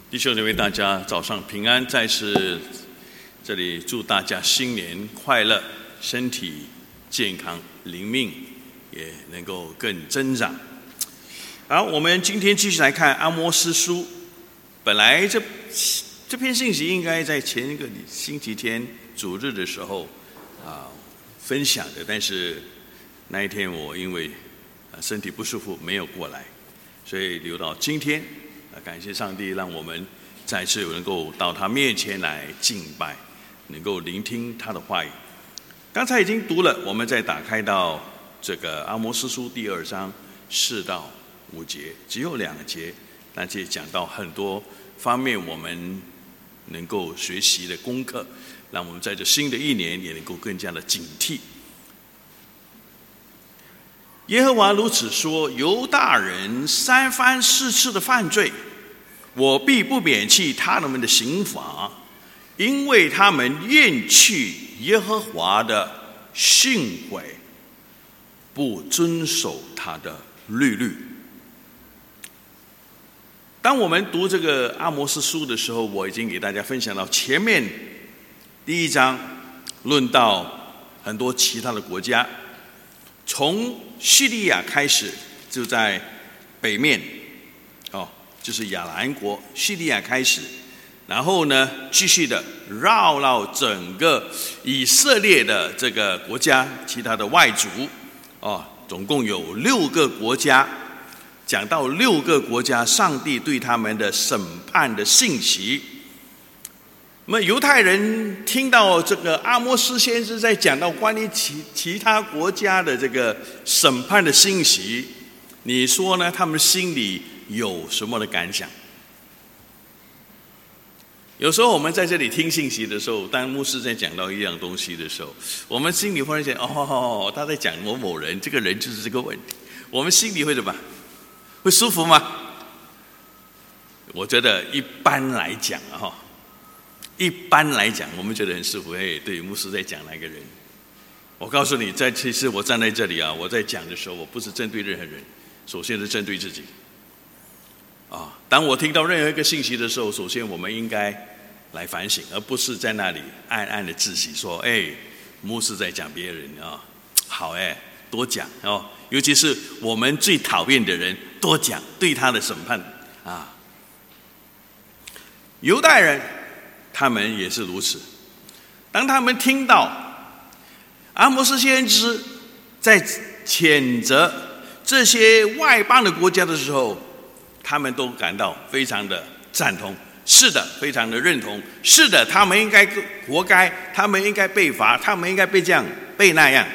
弟兄姊妹，大家早上平安。再次这里祝大家新年快乐，身体健康，灵命也能够更增长。好，我们今天继续来看阿摩司书。本来这篇信息应该在前一个星期天主日的时候分享的，但是那一天我因为身体不舒服没有过来，所以留到今天。感谢上帝，让我们再次能够到他面前来敬拜，能够聆听他的话语。刚才已经读了，我们再打开到这个阿摩司书第2章4到5节，只有2节，但是讲到很多方面我们能够学习的功课，让我们在这新的一年也能够更加的警惕。耶和华如此说：犹大人3番4次的犯罪，我必不免弃他们的刑罚，因为他们厌弃耶和华的训诲，不遵守他的律律。当我们读这个阿摩司书的时候，我已经给大家分享到前面第1章论到很多其他的国家，从叙利亚开始，就在北面就是亚兰国叙利亚开始，然后呢继续的绕整个以色列的这个国家，其他的外族总共有6个国家。讲到6个国家上帝对他们的审判的信息。那么犹太人听到这个阿摩司先知在讲到关于其他国家的这个审判的信息，你说呢？他们心里有什么的感想？有时候我们在这里听信息的时候，当牧师在讲到一样东西的时候，我们心里忽然想，他在讲某人，这个人就是这个问题，我们心里会怎么？会舒服吗？我觉得一般来讲我们觉得很舒服。对，牧师在讲那个人。我告诉你，其实我站在这里我在讲的时候，我不是针对任何人，首先是针对自己。当我听到任何一个信息的时候，首先我们应该来反省，而不是在那里暗暗的自喜说：“牧师在讲别人好多讲尤其是我们最讨厌的人，多讲对他的审判犹太人他们也是如此。当他们听到阿摩司先知在谴责这些外邦的国家的时候，他们都感到非常的赞同。是的，非常的认同。是的，他们应该活该，他们应该被罚，他们应该被这样被那样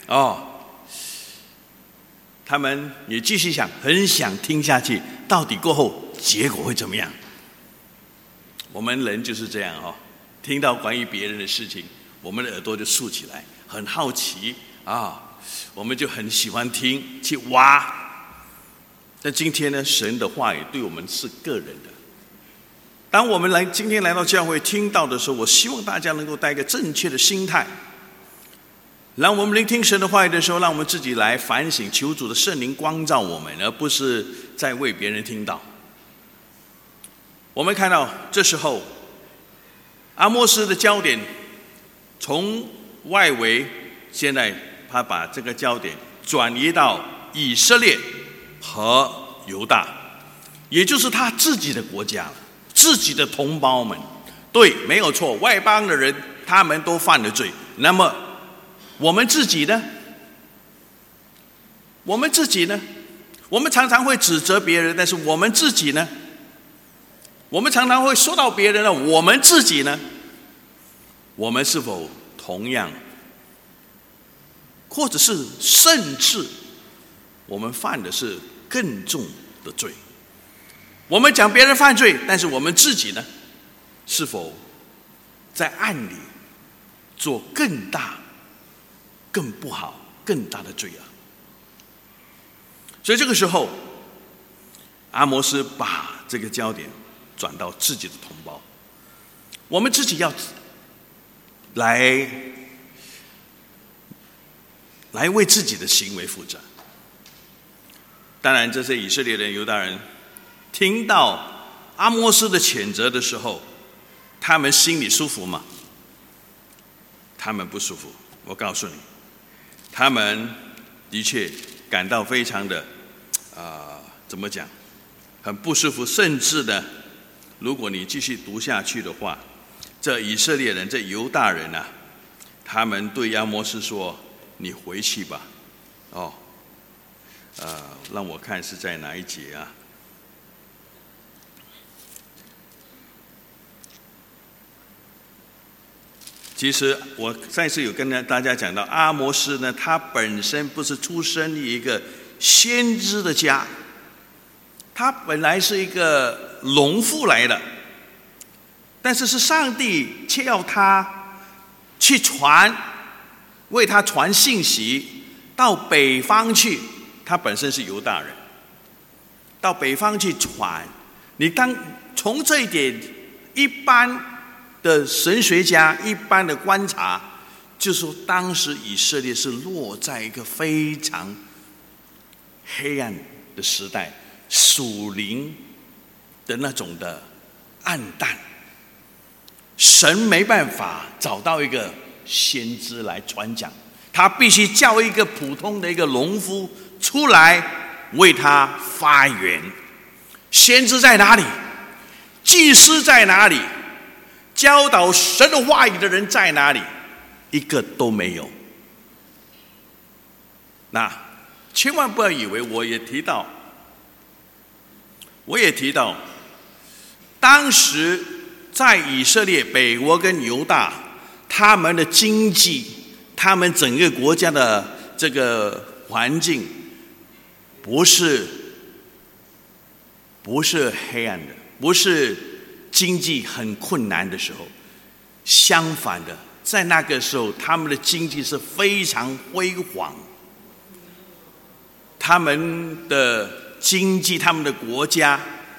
他们也继续想，很想听下去，到底过后结果会怎么样？我们人就是这样听到关于别人的事情，我们的耳朵就竖起来，很好奇我们就很喜欢听，去挖。但今天呢，神的话语对我们是个人的。当我们今天来到教会听到的时候，我希望大家能够带一个正确的心态，让我们聆听神的话语的时候，让我们自己来反省，求主的圣灵光照我们，而不是在为别人听到。我们看到这时候阿摩司的焦点从外围，现在他把这个焦点转移到以色列和犹大，也就是他自己的国家，自己的同胞们。对，没有错，外邦的人他们都犯了罪。那么我们自己呢？我们常常会指责别人，但是我们自己呢？我们常常会说到别人了，我们自己呢？我们是否同样，或者是甚至我们犯的是更重的罪？我们讲别人犯罪，但是我们自己呢？是否在暗里做更大、更不好、更大的罪所以这个时候，阿摩司把这个焦点转到自己的同胞，我们自己要来为自己的行为负责。当然，这些以色列人、犹大人听到阿摩斯的谴责的时候，他们心里舒服吗？他们不舒服。我告诉你，他们的确感到非常的怎么讲，很不舒服。甚至呢，如果你继续读下去的话，这以色列人、这犹大人啊，他们对阿摩斯说：“你回去吧。”让我看是在哪一节啊？其实我上一次有跟大家讲到，阿摩斯呢，他本身不是出生于一个先知的家，他本来是一个农妇来的，但是上帝却要他去为他传信息到北方去。他本身是犹大人，到北方去传。你从这一点，一般的神学家一般的观察，就说当时以色列是落在一个非常黑暗的时代，属灵的那种的暗淡，神没办法找到一个先知来传讲，他必须叫一个普通的一个农夫出来为他发言。先知在哪里？祭司在哪里？教导神的话语的人在哪里？一个都没有。那千万不要以为我也提到，当时在以色列北国跟犹大，他们的经济，他们整个国家的这个环境，不是黑暗的，不是经济很困难的时候。相反的，在那个时候，他们的经济是非常辉煌，他们的经济，他们的国家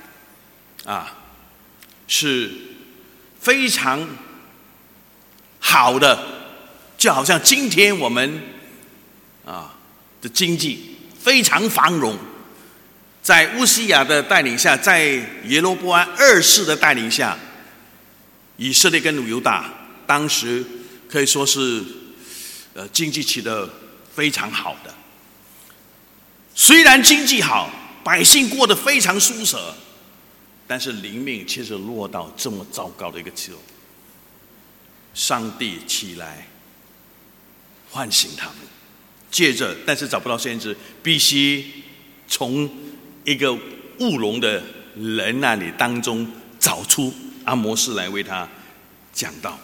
是非常好的，就好像今天我们的经济非常繁荣。在乌西雅的带领下，在耶罗波安二世的带领下，以色列跟犹大当时可以说是经济起得非常好的。虽然经济好，百姓过得非常舒舍，但是灵命却是落到这么糟糕的一个时候。上帝起来唤醒他们，接着但是找不到先知，必须从一个务农的人那里当中找出阿摩斯来为他讲道。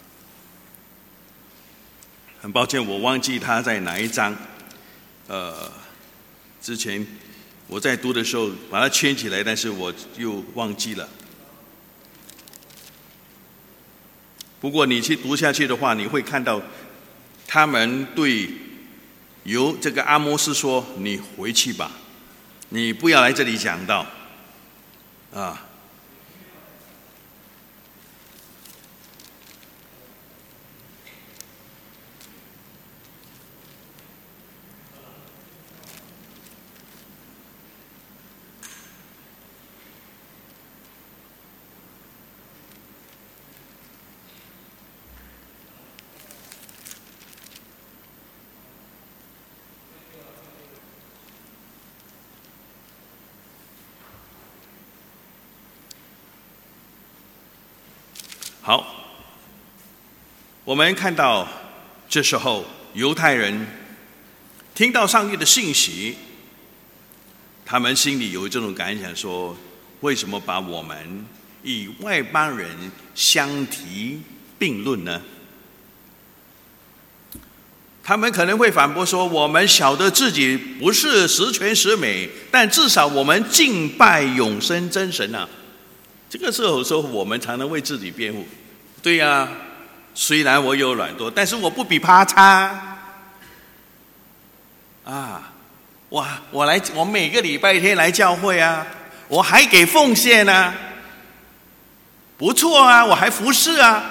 很抱歉，我忘记他在哪一章。之前我在读的时候把它圈起来，但是我又忘记了。不过你去读下去的话，你会看到他们对这个阿摩斯说：“你回去吧，你不要来这里讲道。”好，我们看到这时候犹太人听到上帝的信息，他们心里有这种感想说：为什么把我们与外邦人相提并论呢？他们可能会反驳说：我们晓得自己不是十全十美，但至少我们敬拜永生真神啊。这个时候说我们常常为自己辩护，对呀，虽然我有懒惰，但是我不比他差我每个礼拜天来教会啊，我还给奉献啊，不错啊，我还服侍啊。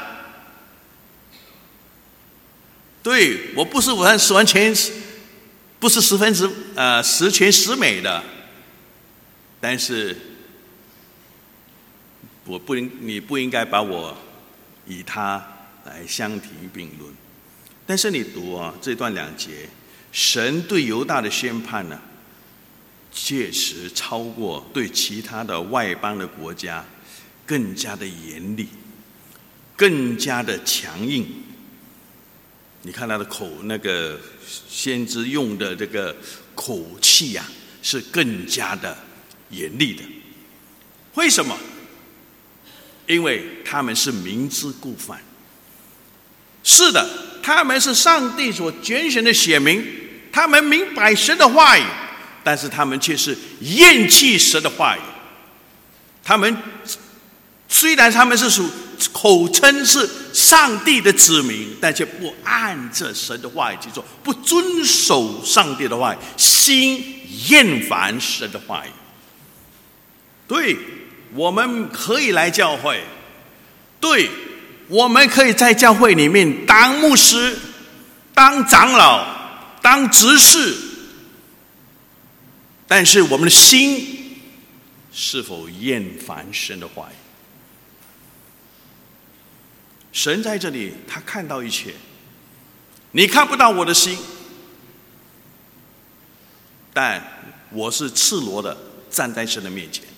对，我不是完全不是十全十美的，但是你不应该把我以他来相提并论。但是你读这段2节，神对犹大的宣判呢，确实超过对其他的外邦的国家更加的严厉，更加的强硬。你看他的那个先知用的这个口气是更加的严厉的。为什么？因为他们是明知故犯。是的，他们是上帝所拣选的选民，他们明白神的话语，但是他们却是厌弃神的话语。他们虽然他们是口称是上帝的子民，但却不按着神的话语去做，不遵守上帝的话语，心厌烦神的话语。对，我们可以来教会，对，我们可以在教会里面当牧师、当长老、当执事，但是我们的心是否厌烦神的话语？神在这里，他看到一切，你看不到我的心，但我是赤裸的站在神的面前。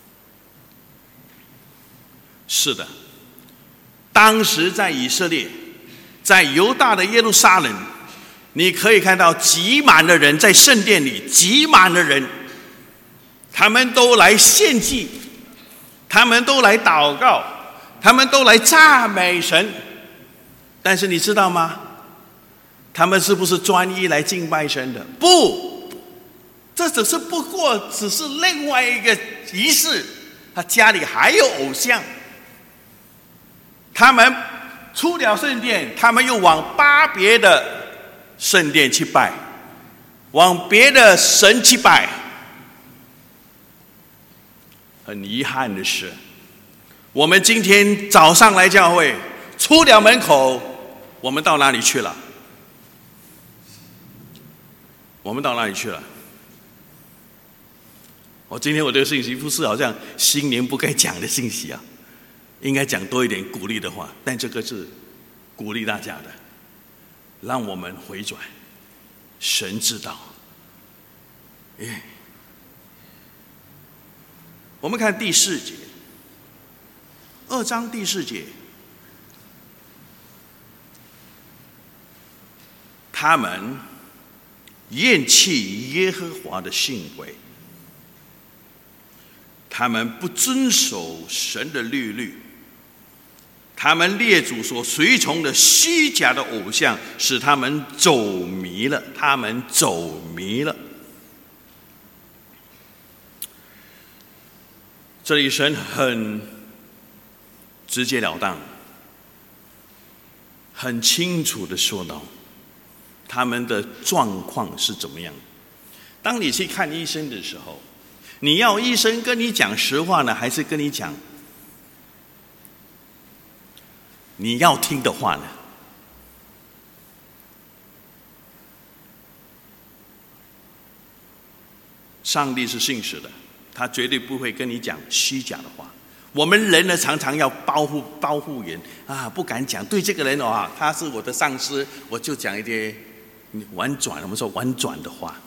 是的，当时在以色列，在犹大的耶路撒冷，你可以看到挤满了人，在圣殿里挤满了人，他们都来献祭，他们都来祷告，他们都来赞美神。但是你知道吗？他们是不是专一来敬拜神的？不，这只是另外一个仪式。他家里还有偶像，他们出了圣殿，他们又往别的圣殿去拜，往别的神去拜。很遗憾的是，我们今天早上来教会，出了门口，我们到哪里去了？我们到哪里去了？今天我的信息不是好像新年不该讲的信息应该讲多一点鼓励的话，但这个是鼓励大家的，让我们回转。神知道。我们看第4节，2章第4节，他们厌弃耶和华的训诲，他们不遵守神的律律，他们列祖所随从的虚假的偶像，使他们走迷了。他们走迷了。这里神很直截了当，很清楚的说到他们的状况是怎么样。当你去看医生的时候，你要医生跟你讲实话呢，还是跟你讲你要听的话呢？上帝是信实的，他绝对不会跟你讲虚假的话。我们人呢，常常要保护人不敢讲。对这个人他是我的上司，我就讲一些婉转，我们说婉转的话。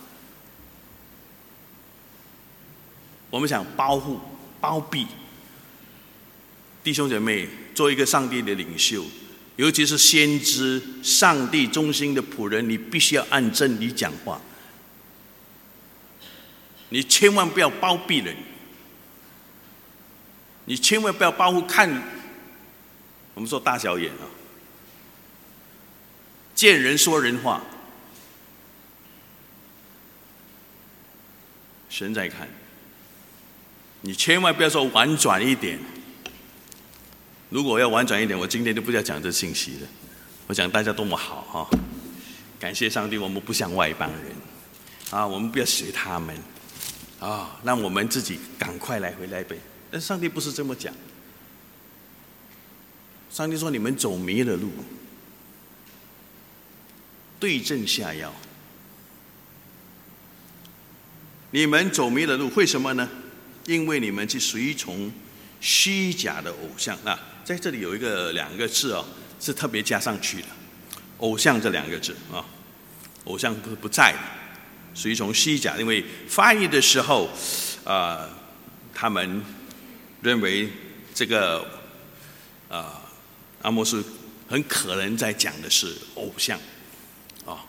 我们想包庇弟兄姐妹，做一个上帝的领袖，尤其是先知，上帝中心的仆人，你必须要按真理讲话，你千万不要包庇人，你千万不要保护我们说大小眼见人说人话。神在看，你千万不要说婉转一点。如果要婉转一点，我今天就不要讲这信息了。我讲大家多么好感谢上帝，我们不像外邦人我们不要学他们让我们自己赶快来回来呗。但上帝不是这么讲，上帝说你们走迷了路，对症下药。你们走迷了路，为什么呢？因为你们去随从虚假的偶像。那在这里有两个字哦，是特别加上去的，偶像这两个字啊，偶像不在的，所以从虚假，因为翻译的时候，他们认为这个阿摩斯很可能在讲的是偶像啊。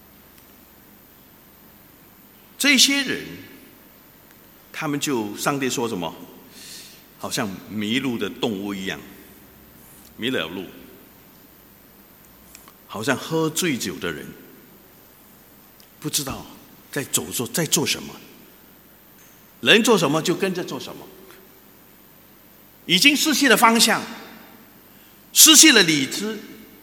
这些人，他们就上帝说什么，好像迷路的动物一样，迷了路，好像喝醉酒的人，不知道在做什么，人做什么就跟着做什么，已经失去了方向，失去了理智，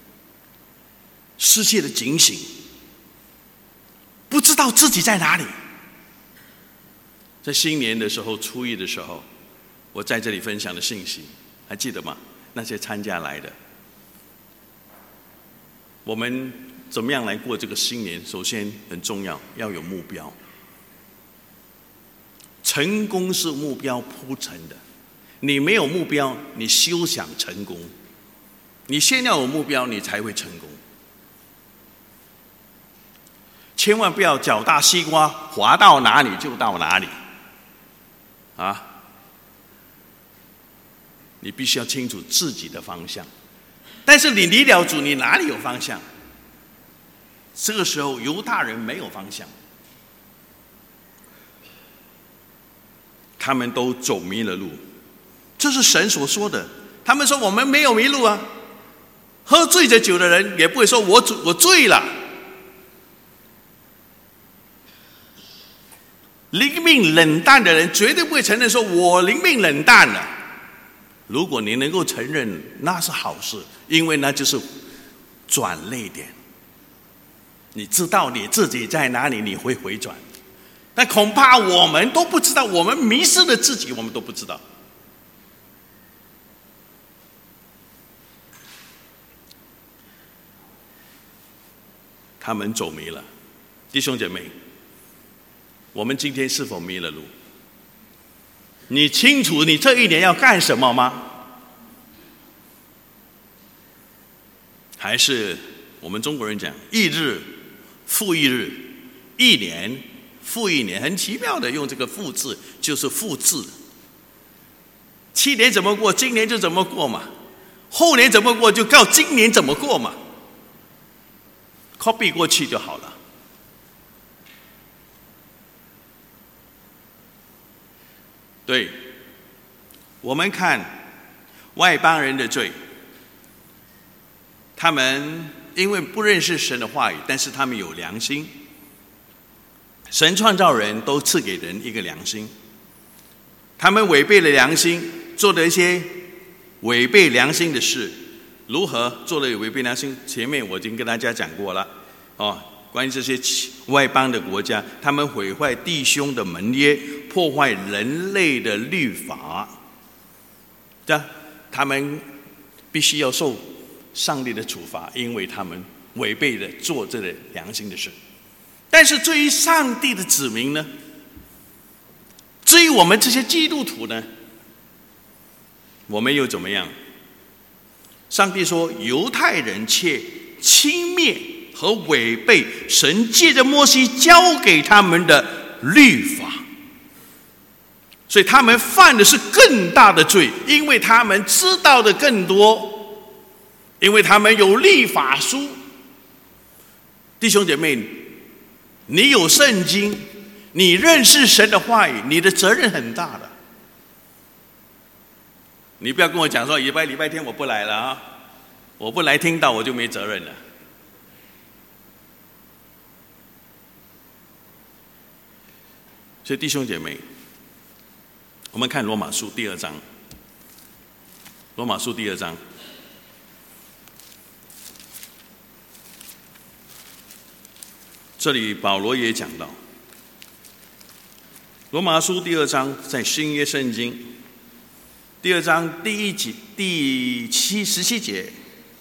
失去了警醒，不知道自己在哪里。在新年的时候，初一的时候，我在这里分享的信息，还记得吗？那些参加来的，我们怎么样来过这个新年？首先很重要，要有目标。成功是目标铺成的，你没有目标，你休想成功。你先要有目标，你才会成功。千万不要脚大西瓜，滑到哪里就到哪里。你必须要清楚自己的方向，但是你离了主，你哪里有方向？这个时候犹大人没有方向，他们都走迷了路，这是神所说的。他们说我们没有迷路啊，喝醉着酒的人也不会说我醉了。灵命冷淡的人绝对不会承认说我灵命冷淡了。如果你能够承认，那是好事，因为那就是转捩点。你知道你自己在哪里，你会回转。但恐怕我们都不知道，我们迷失了自己，我们都不知道。他们走迷了，弟兄姐妹，我们今天是否迷了路？你清楚你这一年要干什么吗？还是我们中国人讲一日复一日，一年复一年，很奇妙的用这个复字，就是复制。7年怎么过，今年就怎么过嘛，后年怎么过就告今年怎么过嘛， copy 过去就好了。对，我们看外邦人的罪，他们因为不认识神的话语，但是他们有良心。神创造人都赐给人一个良心，他们违背了良心，做了一些违背良心的事。如何做了违背良心？前面我已经跟大家讲过了关于这些外邦的国家，他们毁坏弟兄的盟约，破坏人类的律法，他们必须要受上帝的处罚，因为他们违背了做这个良心的事。但是至于上帝的子民呢？至于我们这些基督徒呢？我们又怎么样？上帝说，犹太人却轻蔑和违背神借着摩西交给他们的律法，所以他们犯的是更大的罪，因为他们知道的更多，因为他们有律法书。弟兄姐妹，你有圣经，你认识神的话语，你的责任很大的。你不要跟我讲说礼拜天我不来了我不来听到我就没责任了。所以弟兄姐妹，我们看罗马书第2章。罗马书第2章，这里保罗也讲到，罗马书第2章在新约圣经第2章第17节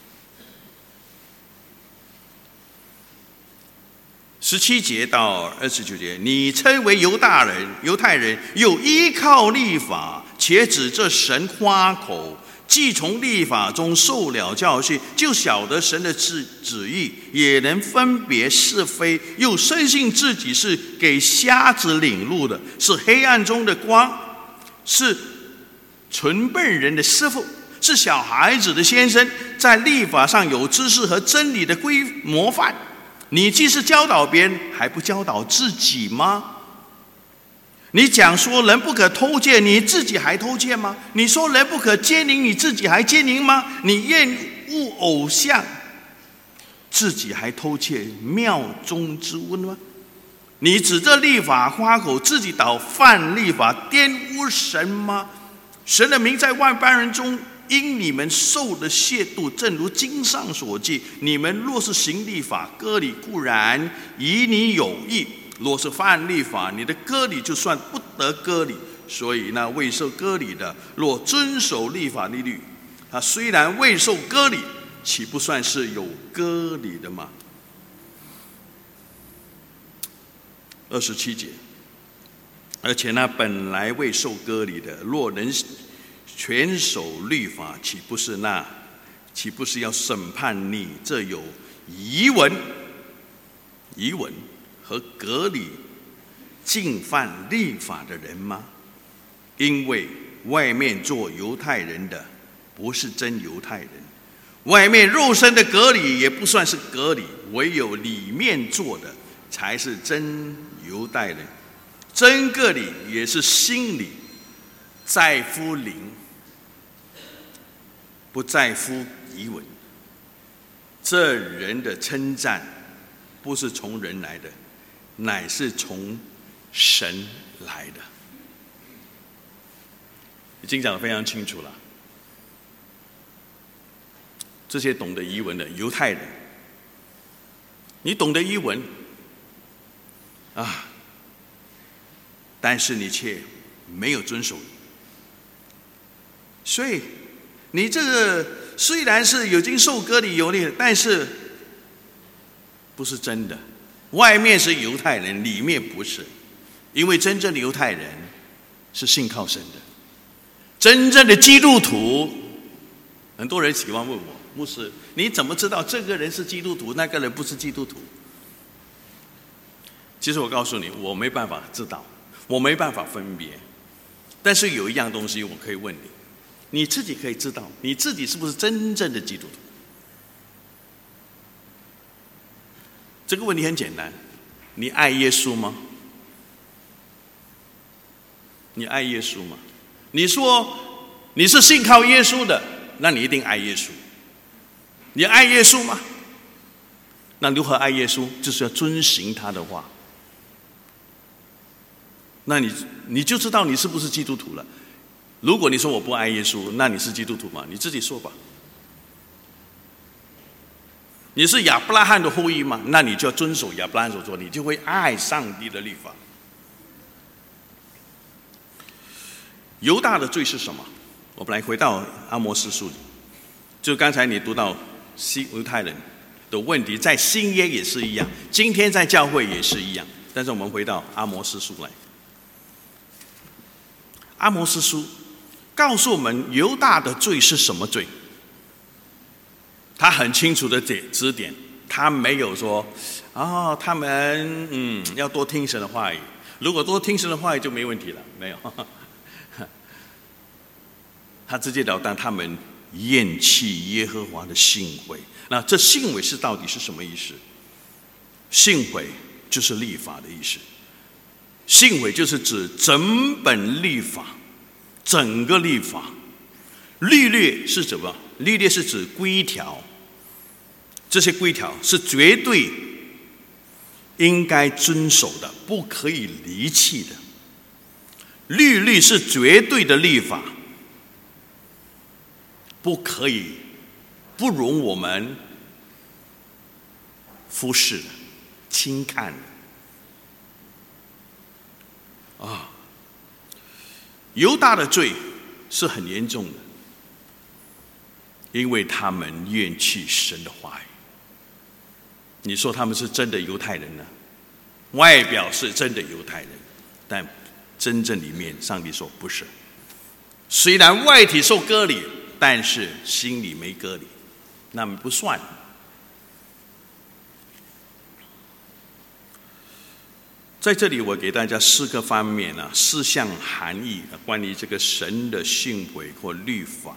，17节到29节，你称为犹太人，又依靠律法且指着神花口，既从立法中受了教训，就晓得神的旨意，也能分别是非，又深信自己是给瞎子领路的，是黑暗中的光，是纯笨人的师傅，是小孩子的先生，在立法上有知识和真理的模范。你既是教导别人，还不教导自己吗？你讲说人不可偷窃，你自己还偷窃吗？你说人不可奸淫，你自己还奸淫吗？你厌恶偶像，自己还偷窃庙中之物吗？你指着立法花口，自己倒犯立法，玷污神吗？神的名在万般人中因你们受了亵渎，正如经上所记，你们若是行立法，割礼固然以你有益，若是犯立法，你的割礼就算不得割礼。所以那未受割礼的，若遵守立法律，他虽然未受割礼，岂不算是有割礼的吗？27节，而且那本来未受割礼的，若能全守律法，岂不是要审判你这有遗文和割礼进犯律法的人吗？因为外面做犹太人的不是真犹太人，外面肉身的割礼也不算是割礼，唯有里面做的才是真犹太人。真割礼也是心里，在乎灵，不在乎遗文。这人的称赞不是从人来的，乃是从神来的。已经讲得非常清楚了。这些懂得遗文的犹太人，你懂得遗文啊，但是你却没有遵守，所以你这个虽然是已经受割礼有礼，但是不是真的。外面是犹太人，里面不是，因为真正的犹太人是信靠神的。真正的基督徒，很多人喜欢问我，牧师，你怎么知道这个人是基督徒，那个人不是基督徒？其实我告诉你，我没办法知道，我没办法分别。但是有一样东西我可以问你，你自己可以知道你自己是不是真正的基督徒。这个问题很简单，你爱耶稣吗？你爱耶稣吗？你说你是信靠耶稣的，那你一定爱耶稣。你爱耶稣吗？那如何爱耶稣？就是要遵行他的话。那你就知道你是不是基督徒了。如果你说我不爱耶稣，那你是基督徒吗？你自己说吧。你是亚伯拉罕的后裔吗？那你就要遵守亚伯拉罕所做，你就会爱上帝的律法。犹大的罪是什么？我们来回到阿摩司书里，就刚才你读到犹太人的问题，在新约也是一样，今天在教会也是一样。但是我们回到阿摩司书来，阿摩司书告诉我们犹大的罪是什么罪。他很清楚的指点，他没有说他们要多听神的话语，如果多听神的话语就没问题了，没有。他直截了当，他们厌弃耶和华的信悔。那这信悔到底是什么意思？信悔就是律法的意思。信悔就是指整本律法，整个律法。律例是什么？律例是指规条，这些规条是绝对应该遵守的，不可以离弃的。律例是绝对的律法，不可以不容我们忽视的、轻看的。犹大的罪是很严重的，因为他们厌弃神的话语。你说他们是真的犹太人呢？外表是真的犹太人，但真正里面，上帝说不是。 虽然外体受割礼，但是心里没割礼，那么不算。在这里，我给大家4个方面4项含义关于这个神的训诲或律法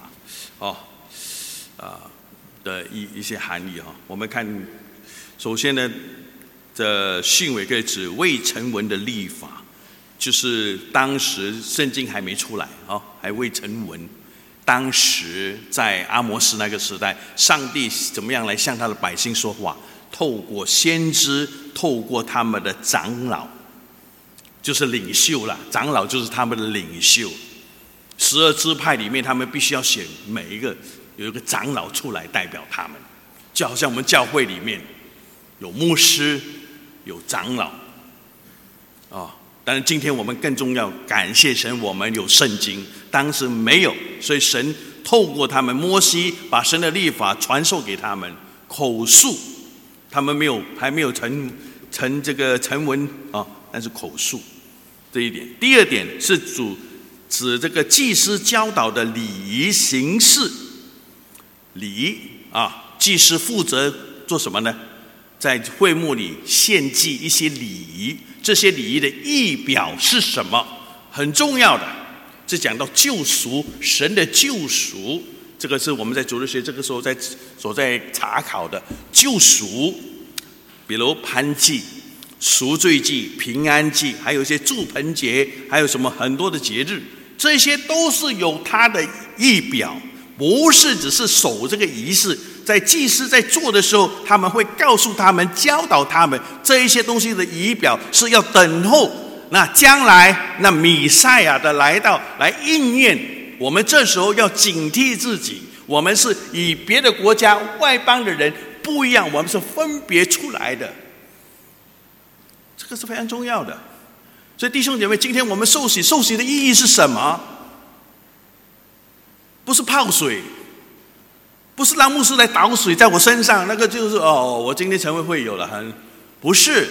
的一些含义我们看，首先呢，这训诲可以指未成文的律法，就是当时圣经还没出来还未成文。当时在阿摩斯那个时代，上帝怎么样来向他的百姓说话？透过先知，透过他们的长老，就是领袖啦。长老就是他们的领袖。12支派里面，他们必须要选每一个有一个长老出来代表他们，就好像我们教会里面有牧师，有长老但是今天我们更重要，感谢神，我们有圣经，当时没有，所以神透过他们摩西把神的律法传授给他们，口述，他们还没有成文但是口述这一点。第二点是指这个祭司教导的礼仪形式，礼仪祭司负责做什么呢？在会幕里献祭一些礼仪，这些礼仪的意表是什么？很重要的。这讲到救赎，神的救赎，这个是我们在主日学这个时候所在查考的救赎，比如燔祭、赎罪祭、平安祭，还有一些住棚节，还有什么很多的节日，这些都是有它的意表，不是只是守这个仪式。在祭司在做的时候，他们会告诉他们、教导他们这一些东西的仪表是要等候那将来那弥赛亚的来到来应验。我们这时候要警惕自己，我们是与别的国家外邦的人不一样，我们是分别出来的，这个是非常重要的。所以弟兄姐妹，今天我们受洗的意义是什么？不是泡水，不是让牧师来倒水在我身上，那个就是我今天成为会友了，不是。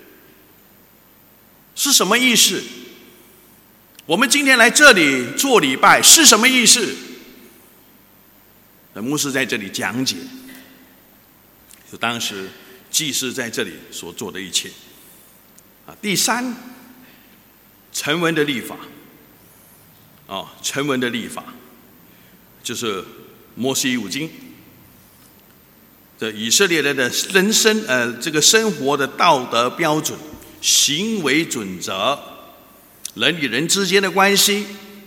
是什么意思？我们今天来这里做礼拜是什么意思？牧师在这里讲解，就当时祭司在这里所做的一切。第三，成文的律法。成文的律法就是摩西五经，这以色列人的人生这个生活的道德标准、行为准则、人与人之间的关系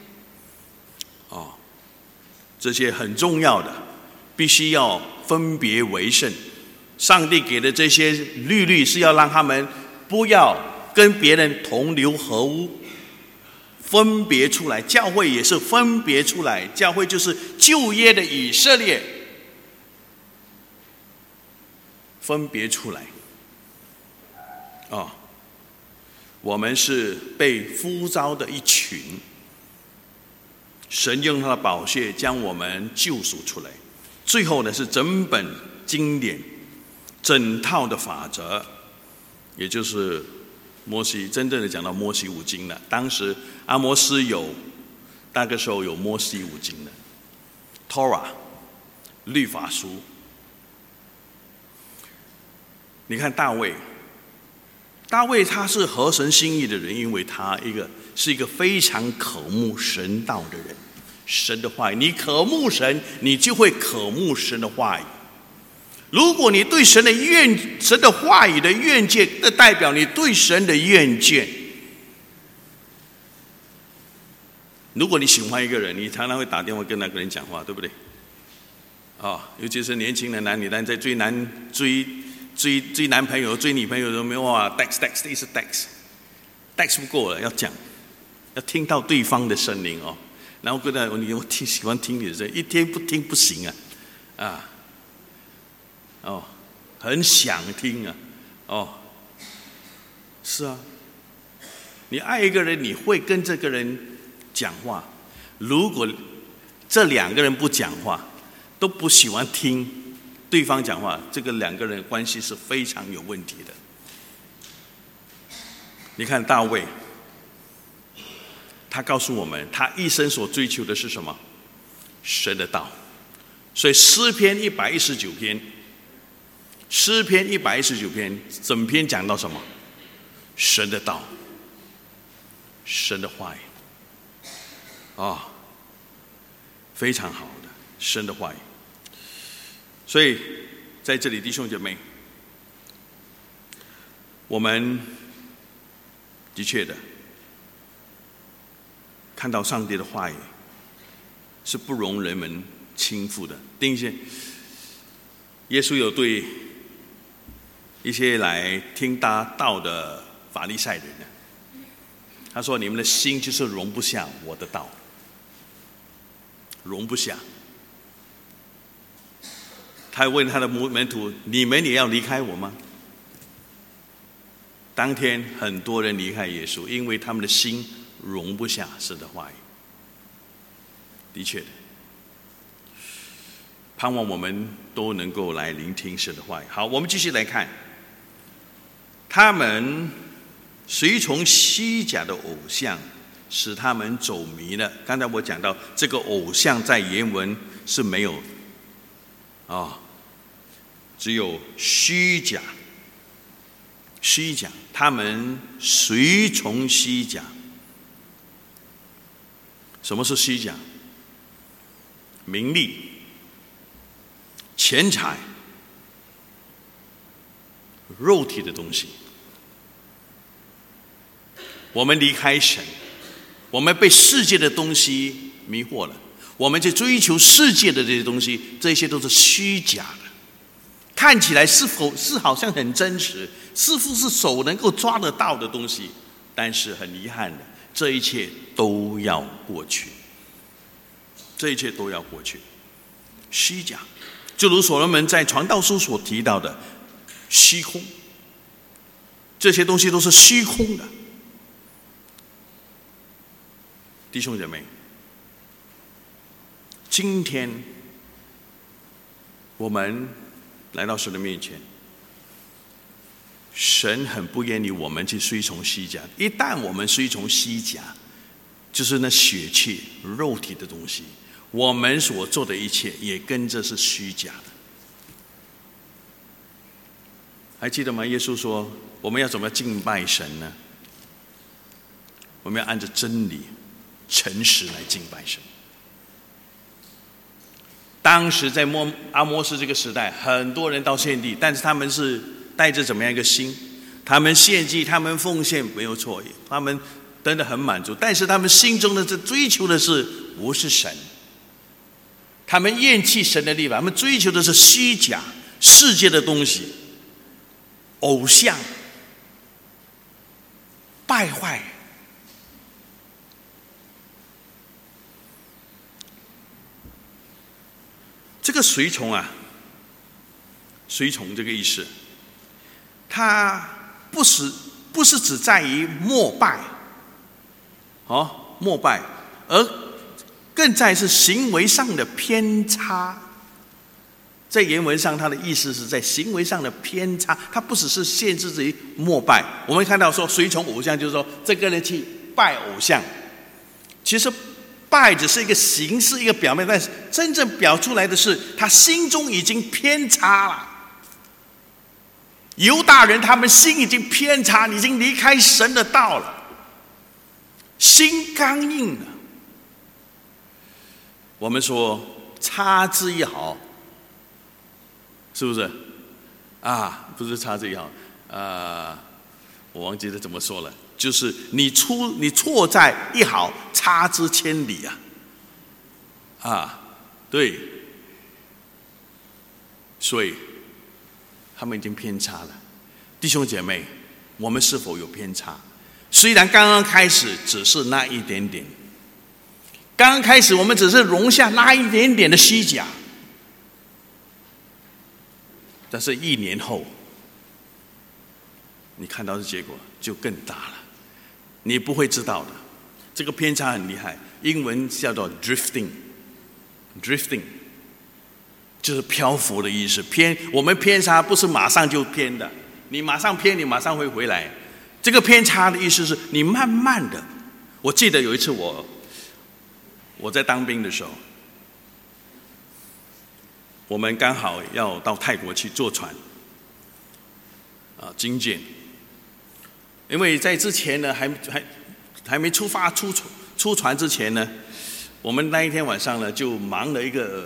这些很重要的，必须要分别为圣。上帝给的这些律是要让他们不要跟别人同流合污，分别出来。教会也是分别出来，教会就是旧约的以色列，分别出来我们是被呼召的一群，神用他的宝血将我们救赎出来。最后呢，是整本经典、整套的法则，也就是摩西真正的讲到摩西五经了。当时阿摩斯那个时候有摩西五经的 Torah 律法书。你看大卫他是合神心意的人，因为他是一个非常渴慕神道的人，神的话语，你渴慕神，你就会渴慕神的话语。如果你对神的话语的愿见，那代表你对神的愿见。如果你喜欢一个人，你常常会打电话跟那个人讲话，对不对？尤其是年轻的男女单在追男朋友、追女朋友都没有text 一直 text 不够了，要讲，要听到对方的声音然后跟他你喜欢听你的声音，一天不听不行很想听是啊，你爱一个人，你会跟这个人讲话。如果这两个人不讲话，都不喜欢听对方讲话，这个两个人的关系是非常有问题的。你看大卫， 他告诉我们，他一生所追求的是什么？神的道。所以诗篇119篇，诗篇119篇，整篇讲到什么？神的道，神的话语，非常好的神的话语。所以在这里，弟兄姐妹，我们的确的看到上帝的话语是不容人们轻负的。第一些，耶稣有对一些来听他道的法利赛人呢，他说：“你们的心就是容不下我的道，容不下。”他问他的门徒：“你们也要离开我吗？”当天很多人离开耶稣，因为他们的心容不下神的话语。的确的，盼望我们都能够来聆听神的话语。好，我们继续来看，他们随从虚假的偶像，使他们走迷了。刚才我讲到，这个偶像在原文是没有只有虚假。虚假，他们随从虚假。什么是虚假？名利、钱财、肉体的东西。我们离开神，我们被世界的东西迷惑了，我们去追求世界的这些东西，这些都是虚假的。看起来是好像很真实，似乎是手能够抓得到的东西，但是很遗憾的，这一切都要过去。这一切都要过去。虚假，就如所罗门在传道书所提到的虚空，这些东西都是虚空的。弟兄姐妹，今天我们来到神的面前，神很不愿意我们去随从虚假。一旦我们随从虚假，就是那血气肉体的东西，我们所做的一切也跟着是虚假的。还记得吗？耶稣说我们要怎么敬拜神呢？我们要按着真理诚实来敬拜神。当时在阿摩斯这个时代，很多人到献祭，但是他们是带着怎么样一个心？他们献祭，他们奉献没有错，他们真的很满足，但是他们心中的追求的是不是神？他们厌弃神的律法，他们追求的是虚假世界的东西，偶像，败坏。这个随从随从这个意思，它不是只在于膜拜，膜拜，而更在是行为上的偏差。在原文上，它的意思是在行为上的偏差，它不只是限制于膜拜。我们看到说随从偶像，就是说这个人去拜偶像，其实拜只是一个形式，一个表面，但是真正表出来的是他心中已经偏差了。犹大人他们心已经偏差，已经离开神的道了，心刚硬了。我们说差之一毫，是不是不是差之一毫，我忘记了怎么说了，就是你错在一毫，差之千里对，所以他们已经偏差了。弟兄姐妹，我们是否有偏差？虽然刚刚开始只是那一点点，刚刚开始我们只是容下那一点点的虚假，但是1年后，你看到的结果就更大了，你不会知道的。这个偏差很厉害，英文叫做 drifting 就是漂浮的意思。我们偏差不是马上就偏的，你马上偏，你马上会回来。这个偏差的意思是你慢慢的我记得有一次我在当兵的时候，我们刚好要到泰国去坐船，经舰。因为在之前呢，还没出发出船之前呢，我们那一天晚上呢就忙了一个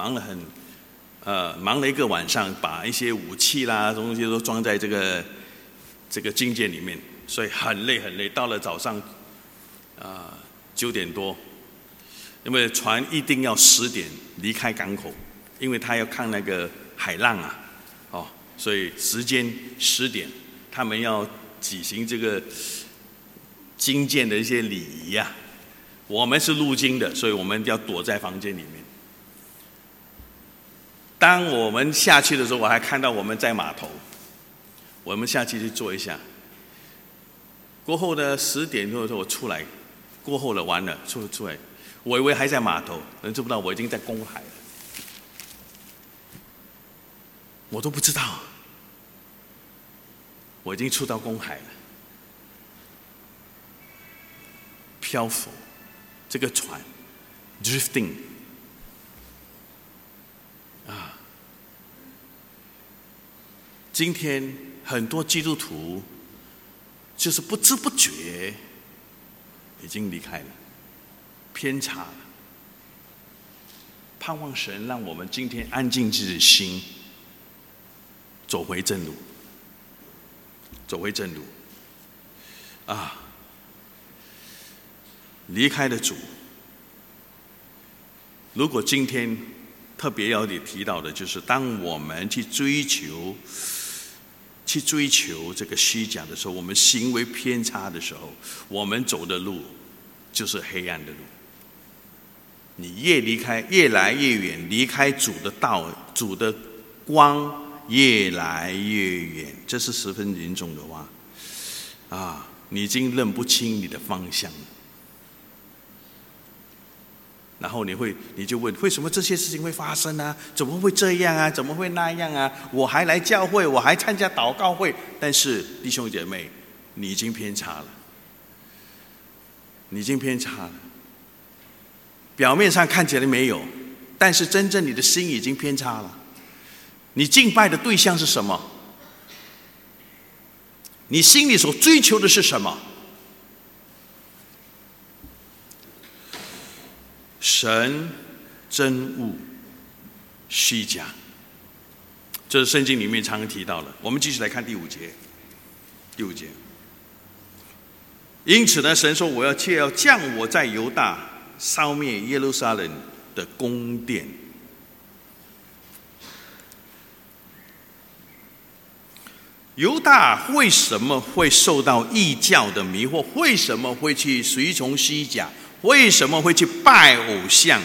晚上，把一些武器啦东西都装在这个经舰里面，所以很累。到了早上9点多，因为船一定要10点离开港口，因为他要看那个海浪啊，所以时间10点，他们要举行这个经舰的一些礼仪啊。我们是入京的，所以我们要躲在房间里面。当我们下去的时候，我还看到我们在码头，我们下去坐一下。过后呢，10点多的时候我出来，过后了，完了出来，我以为还在码头，人知不知道我已经在公海了，我都不知道。我已经出到公海了，漂浮，这个船 drifting 今天很多基督徒就是不知不觉已经离开了，偏差了。盼望神让我们今天安静自己的心，走回正路。离开了主。如果今天特别要提到的，就是当我们去追求这个虚假的时候，我们行为偏差的时候，我们走的路就是黑暗的路。你越来越远，离开主的道，主的光越来越远，这是十分严重的话你已经认不清你的方向了。然后你就问，为什么这些事情会发生啊？怎么会这样啊？怎么会那样啊？我还来教会，我还参加祷告会，但是弟兄姐妹，你已经偏差了，表面上看起来没有，但是真正你的心已经偏差了。你敬拜的对象是什么？你心里所追求的是什么？神真物虚假，这是圣经里面常提到的。我们继续来看第五节。因此呢，神说：“我要降我在犹大烧灭耶路撒冷的宫殿。”犹大为什么会受到异教的迷惑？为什么会去随从虚假？为什么会去拜偶像？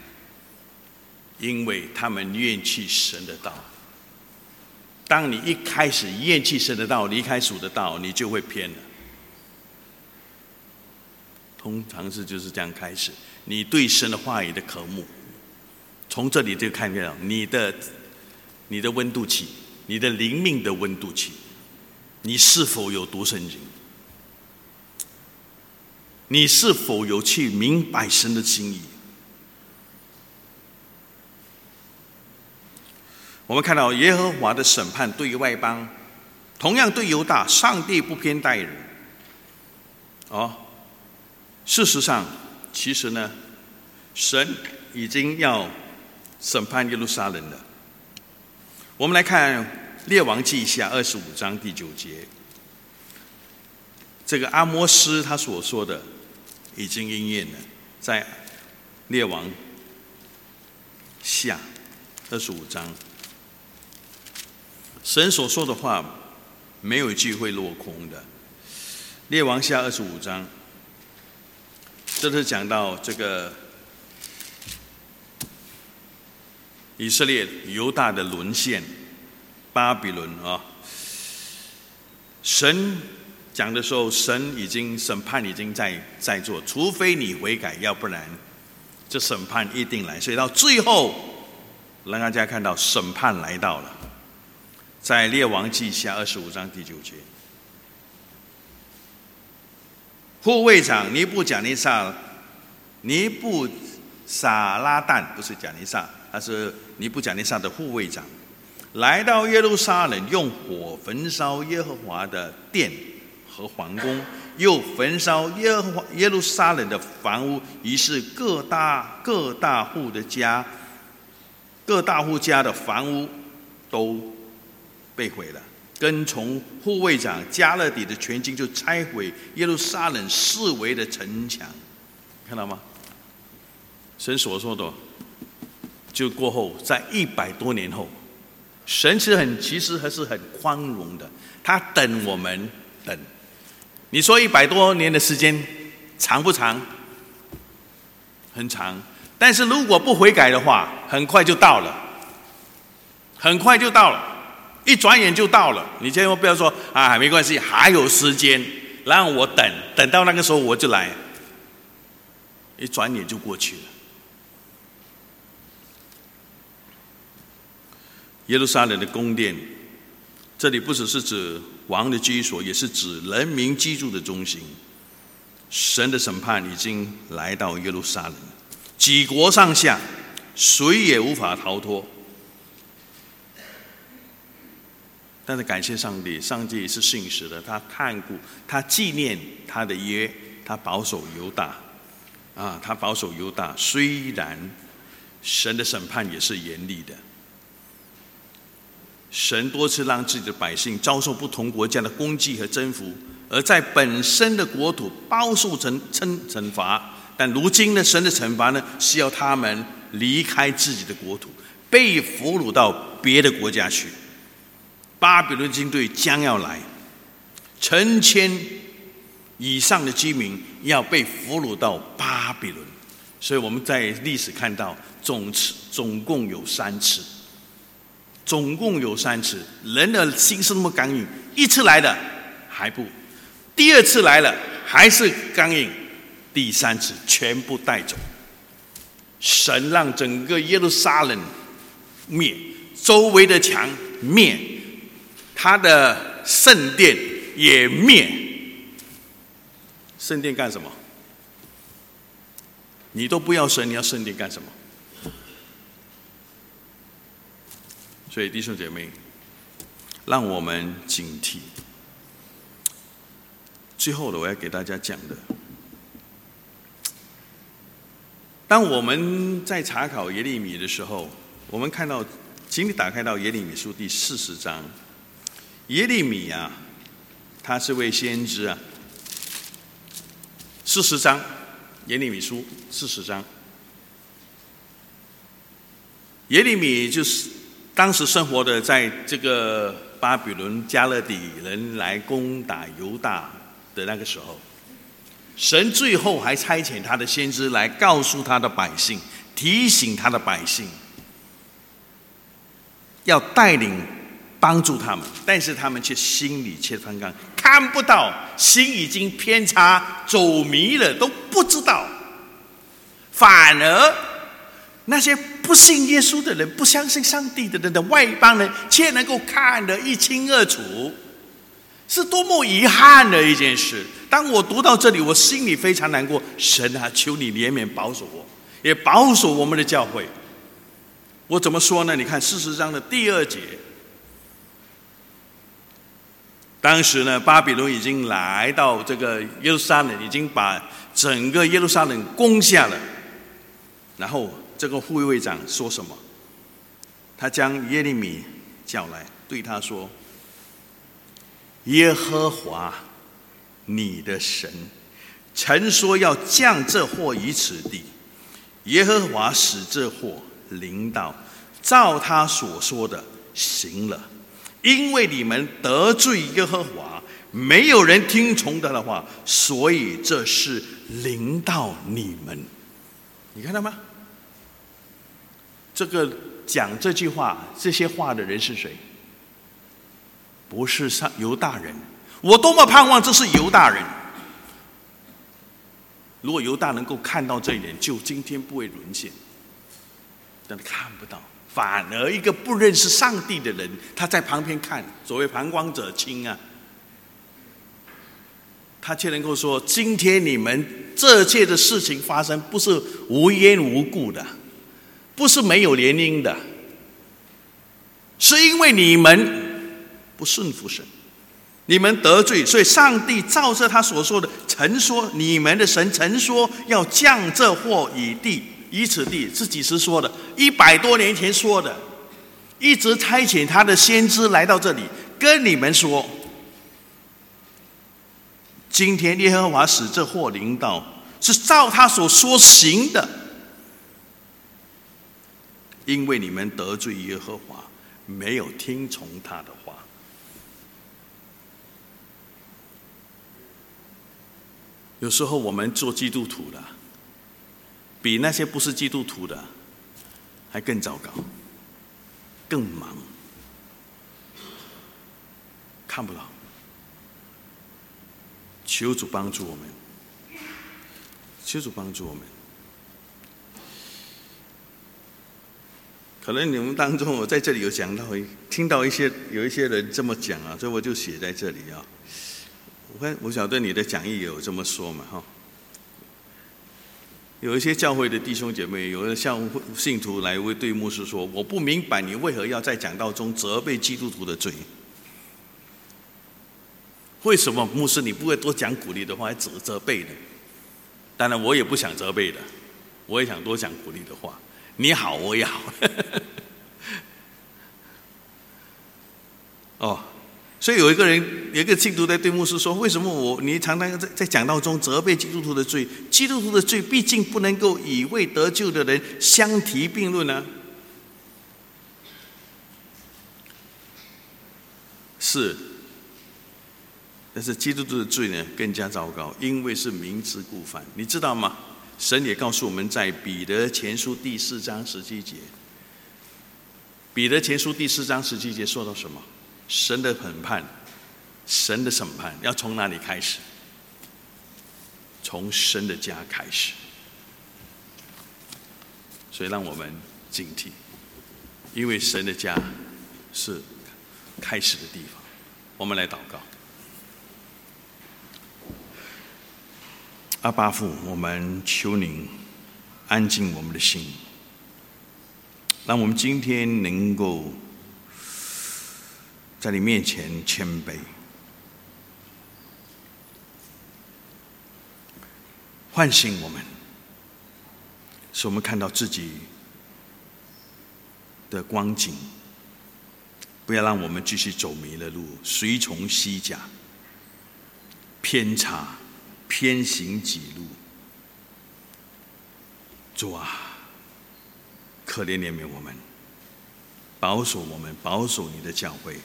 因为他们厌弃神的道。当你一开始厌弃神的道，离开主的道，你就会偏了。通常就是这样开始，你对神的话语的渴慕，从这里就看到你的温度计，你的灵命的温度计，你是否有读圣经？你是否有去明白神的心意？我们看到耶和华的审判对于外邦，同样对犹大，上帝不偏待人。事实上，其实呢，神已经要审判耶路撒冷了。我们来看列王记下25章第9节，这个阿摩斯他所说的已经应验了，在列王下25章，神所说的话没有一句会落空的。列王下25章，这是讲到这个以色列犹大的沦陷，巴比伦神讲的时候，神已经审判已经在做，除非你悔改，要不然这审判一定来。所以到最后，让大家看到审判来到了，在列王记下25章第9节。 护卫长尼布撒拉旦，不是贾尼撒，他是尼布贾尼撒的护卫长，来到耶路撒冷，用火焚烧耶和华的殿和皇宫，又焚烧耶路撒冷的房屋，于是各大户家的房屋都被毁了。跟从护卫长加勒底的全军就拆毁耶路撒冷四围的城墙，看到吗？神所说的就过后，在100多年后，神其实还是很宽容的，他等我们等。你说100多年的时间长不长？很长。但是如果不悔改的话，很快就到了，很快就到了，一转眼就到了。你千万不要说啊，没关系，还有时间，让我等到那个时候我就来，一转眼就过去了。耶路撒冷的宫殿，这里不只是指王的居所，也是指人民居住的中心。神的审判已经来到耶路撒冷，几国上下谁也无法逃脱。但是感谢上帝，上帝是信实的，他看顾，他纪念他的约，他保守犹大他保守犹大。虽然神的审判也是严厉的，神多次让自己的百姓遭受不同国家的攻击和征服，而在本身的国土遭受惩罚。但如今呢，神的惩罚呢，是要他们离开自己的国土，被俘虏到别的国家去。巴比伦军队将要来，成千以上的居民要被俘虏到巴比伦。所以我们在历史看到总共有3次，总共有3次。人的心是那么刚硬，一次来了还不，第2次来了还是刚硬，第3次全部带走。神让整个耶路撒冷灭，周围的墙灭，他的圣殿也灭。圣殿干什么？你都不要神，你要圣殿干什么？所以弟兄姐妹，让我们警惕。最后的我要给大家讲的，当我们在查考耶利米的时候，我们看到，请你打开到耶利米书第40章。耶利米他是位先知40章，耶利米书40章。耶利米就是当时生活的在这个巴比伦加勒底人来攻打犹大的那个时候，神最后还差遣他的先知来告诉他的百姓，提醒他的百姓，要带领帮助他们，但是他们却心里却反抗，看不到，心已经偏差，走迷了，都不知道。反而那些不信耶稣的人，不相信上帝的人的外邦人，却能够看得一清二楚，是多么遗憾的一件事。当我读到这里，我心里非常难过。神求你怜悯保守我，也保守我们的教会。我怎么说呢？你看40章的第2节，当时呢，巴比伦已经来到这个耶路撒冷，已经把整个耶路撒冷攻下了。然后这个护卫长说什么？他将耶利米叫来，对他说：耶和华你的神曾说要降这祸于此地，耶和华使这祸临到，照他所说的行了。因为你们得罪耶和华，没有人听从他的话，所以这事临到你们。你看到吗？这个讲这句话、这些话的人是谁？不是犹大人。我多么盼望这是犹大人。如果犹大能够看到这一点，就今天不会沦陷。但看不到，反而一个不认识上帝的人，他在旁边看，所谓旁观者清他却能够说：今天你们这切的事情发生，不是无缘无故的，不是没有原因的，是因为你们不顺服神，你们得罪，所以上帝照着他所说的曾说，你们的神曾说要降这祸以此地，是几时说的？100多年前说的，一直差遣他的先知来到这里，跟你们说，今天耶和华使这祸临到，是照他所说行的，因为你们得罪耶和华，没有听从他的话。有时候我们做基督徒的，比那些不是基督徒的还更糟糕，更忙，看不到。求主帮助我们，求主帮助我们。可能你们当中，我在这里有讲到，听到有一些人这么讲啊，所以我就写在这里啊。我晓得你的讲义有这么说嘛，哈。有一些教会的弟兄姐妹，有的像信徒来对牧师说：“我不明白你为何要在讲道中责备基督徒的罪。为什么牧师你不会多讲鼓励的话，还责备的？当然我也不想责备的，我也想多讲鼓励的话。你好，我也好。哦，所以有一个信徒在对牧师说：为什么你常常在讲道中责备基督徒的罪？基督徒的罪毕竟不能够以未得救的人相提并论呢？是。但是基督徒的罪呢更加糟糕，因为是明知故犯。你知道吗？神也告诉我们，在彼得前书第4章17节，彼得前书第4章17节说到什么？神的审判，神的审判要从哪里开始？从神的家开始。所以让我们警惕，因为神的家是开始的地方。我们来祷告。阿爸父，我们求您安静我们的心，让我们今天能够在你面前谦卑，唤醒我们，使我们看到自己的光景，不要让我们继续走迷了路，随从西甲，偏差偏行己路。主啊，可怜怜悯我们，保守我们，保守你的教会，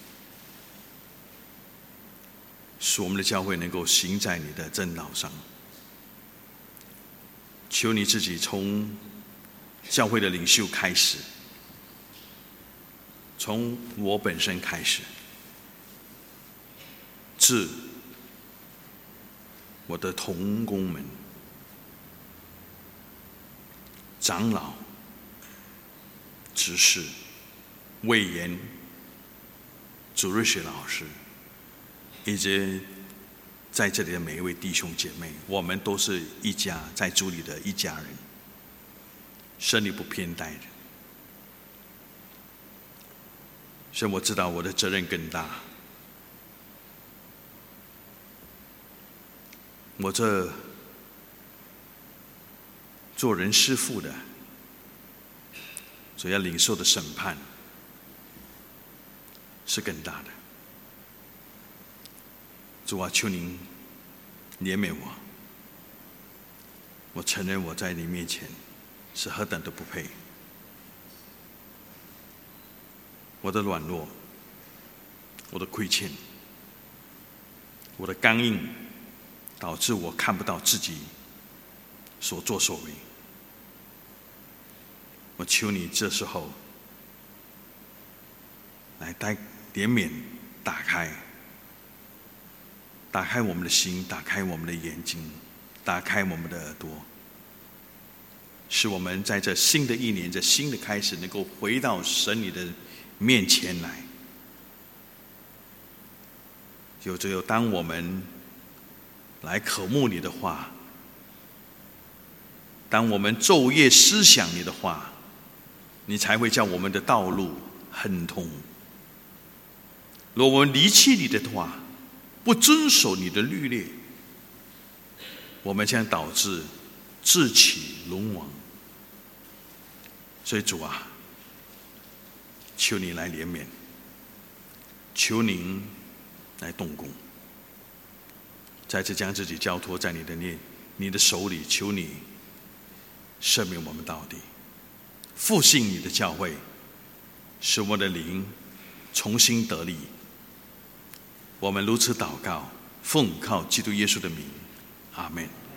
使我们的教会能够行在你的正道上。求你自己从教会的领袖开始，从我本身开始，至我的同工们、长老、执事、委员、主日学老师，以及在这里的每一位弟兄姐妹，我们都是一家，在主里的一家人，神你不偏待人。所以我知道我的责任更大，我这做人师父的所要领受的审判是更大的。主啊，求您怜悯我，我承认我在你面前是何等的不配，我的软弱，我的亏欠，我的刚硬，导致我看不到自己所作所为。我求你这时候来怜悯，打开我们的心，打开我们的眼睛，打开我们的耳朵，使我们在这新的一年，这新的开始，能够回到神你的面前来。只有当我们来渴慕你的话。当我们昼夜思想你的话，你才会叫我们的道路亨通。若我们离弃你的话，不遵守你的律例，我们将导致自取龙亡。所以主啊，求你来怜悯，求您来动工，再次将自己交托在你的手里，求你赦免我们到底，复兴你的教会，使我们的灵重新得力。我们如此祷告，奉靠基督耶稣的名，阿们。